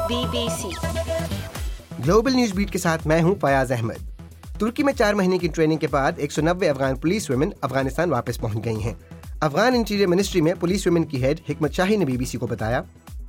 BBC global news beat के साथ मैं हूं फयाज अहमद। तुर्की में 4 महीने की ट्रेनिंग के बाद 190 अफगान पुलिस वुमेन अफगानिस्तान वापस पहुंच गई हैं। अफगान इंटीरियर मिनिस्ट्री में पुलिस वुमेन की हेड हिकमत शाही ने बीबीसी को बताया,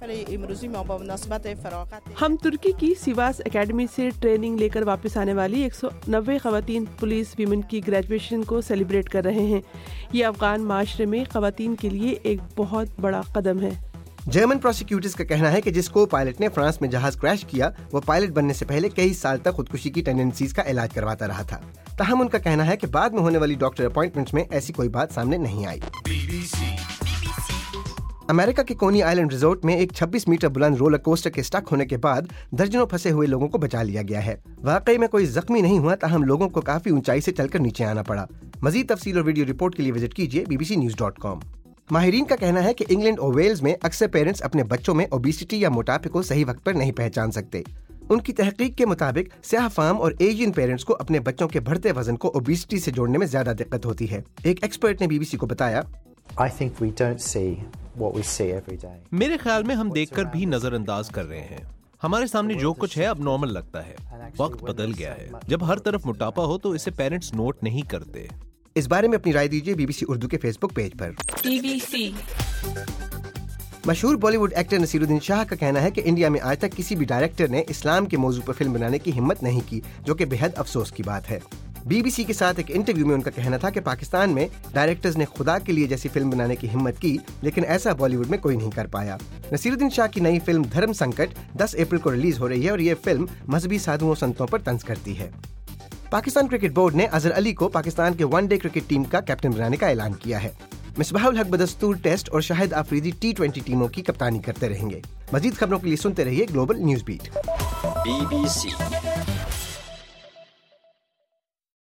हम तुर्की की सिवास एकेडमी से ट्रेनिंग लेकर वापस आने वाली 190 खवातीन पुलिस वीमेन की ग्रेजुएशन को सेलिब्रेट कर रहे हैं। ये अफगान माशरे में खवातीन के लिए एक बहुत बड़ा कदम है। जर्मन प्रोसिक्यूटर्स का कहना है कि जिस को पायलट ने फ्रांस में जहाज क्रैश किया वो पायलट बनने से पहले कई साल तक खुदकुशी की टेंडेंसीज का इलाज करवाता रहा था। ताहम उनका कहना है कि बाद में होने वाली डॉक्टर अपॉइंटमेंट्स में ऐसी कोई बात सामने नहीं आई। अमेरिका के कोनी आइलैंड रिजोर्ट में एक 26 मीटर बुलंद रोलर कोस्टर के स्टक होने के बाद दर्जनों फंसे हुए लोगों को बचा लिया गया है। वाकई में कोई जख्मी नहीं हुआ, ताहम लोगों को काफी ऊंचाई से चलकर नीचे आना पड़ा। मजीद तफसील और वीडियो रिपोर्ट के लिए विजिट कीजिए bbcnews.com। माहिरीन का कहना है कि इंग्लैंड और वेल्स में अक्सर पेरेंट्स अपने बच्चों में ओबेसिटी या मोटापे को सही वक्त पर नहीं पहचान सकते। उनकी तहकीक के मुताबिक स्याह फार्म और एशियन पेरेंट्स को अपने बच्चों के बढ़ते वजन को ओबेसिटी से जोड़ने में ज्यादा दिक्कत होती है। एक एक्सपर्ट ने बीबीसी को बताया, I think we don't see what we see every day. मेरे ख्याल में हम देखकर भी नजरअंदाज कर रहे हैं। हमारे सामने जो कुछ है अब नॉर्मल लगता है। वक्त बदल गया है। जब हर तरफ मोटापा हो तो इसे पेरेंट्स नोट नहीं करते। इस बारे में अपनी राय दीजिए बीबीसी उर्दू के फेसबुक पेज पर। BBC मशहूर बॉलीवुड एक्टर नसीरुद्दीन शाह का कहना है कि इंडिया में आज तक किसी भी डायरेक्टर ने इस्लाम के मौजू पर फिल्म बनाने की हिम्मत नहीं की, जो कि बेहद अफसोस की बात है। बीबीसी के साथ एक इंटरव्यू में उनका कहना था कि पाकिस्तान में डायरेक्टर्स ने खुदा के लिए जैसी फिल्म बनाने की हिम्मत की, लेकिन ऐसा बॉलीवुड में कोई नहीं कर पाया। नसीरुद्दीन शाह की नई फिल्म धर्म संकट 10 अप्रैल को रिलीज हो रही है और ये फिल्म मजहबी साधुओं संतों पर तंज करती है। पाकिस्तान क्रिकेट बोर्ड ने अजहर अली को पाकिस्तान के वनडे क्रिकेट टीम का कैप्टन बनाने का ऐलान किया है। मिसबाहुल हक बदस्तूर टेस्ट और शाहिद आफरीदी T20 टीमों की कप्तानी करते रहेंगे। मजीद खबरों के लिए सुनते रहिए ग्लोबल न्यूज बीट। BBC